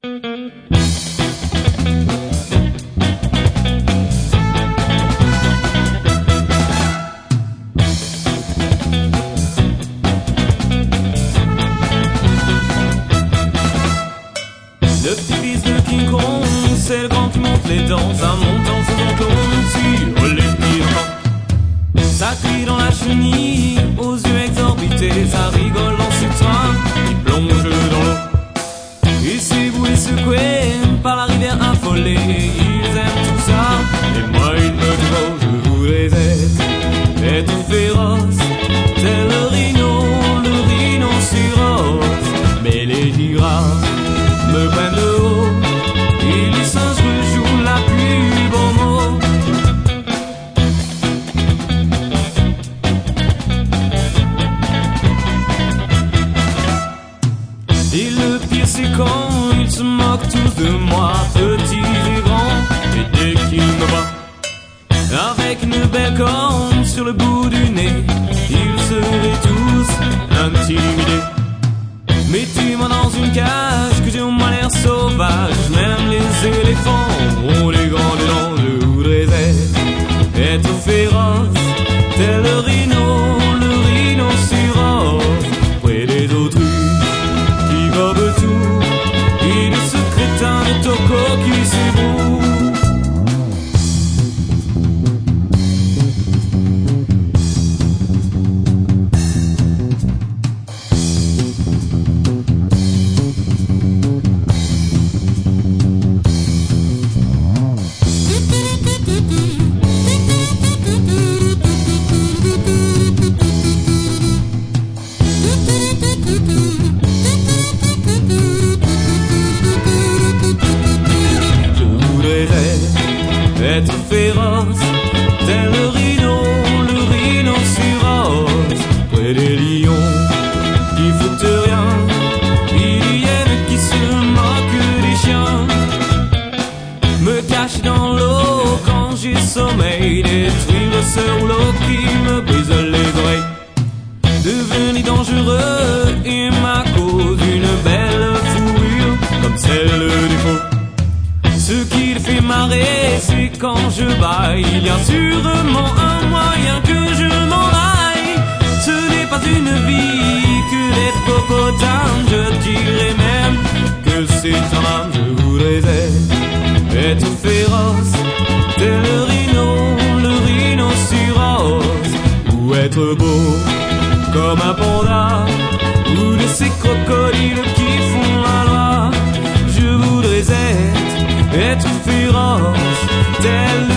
Le petit-fils de King Kong, c'est le grand qui monte les dents, ça monte en faisant tourner sur les pieds. Ça crie dans la chenille, aux yeux exorbités, ça rigole dans ce train qui plonge dans l'eau. Et c'est vous et secoué par la rivière affolée, ils aiment tout ça, et moi ils me disent je voudrais être féroce, c'est le rhinocéros, mais les girafes me prennent de haut, et les singes me jouent la plus beau mot. Et le pire c'est quand ils se moquent tous de moi, petits et grands, et dès qu'ils me voient avec une belle corne sur le bout du nez, ils seraient tous intimidés. Mettez-moi dans une cage, que j'ai au moins l'air sauvage. Même les éléphants ont les grandes dents. Je voudrais être féroce, tel le rhinocéros, près des autruches qui gobent tout, et de ce crétin de Toko qui s'ébroue. Être féroce, tel le rhinocéros, près des lions qui foutent rien, il y en a qui se moquent des chiens. Me cache dans l'eau quand j'ai sommeil, détruire le seul l'eau qui me brise les oreilles. Devenir dangereux et ma cause une belle fourrure comme celle du faux. Ce qui le fait marrer, c'est quand je baille. Il y a sûrement un moyen que je m'en aille. Ce n'est pas une vie que d'être hippopotame. Je dirais même que c'est un âme. Je voudrais être féroce, tel le rhinocéros, ou être beau comme un panda, ou de ces crocodiles qui font la loi. Je voudrais être féroce, tel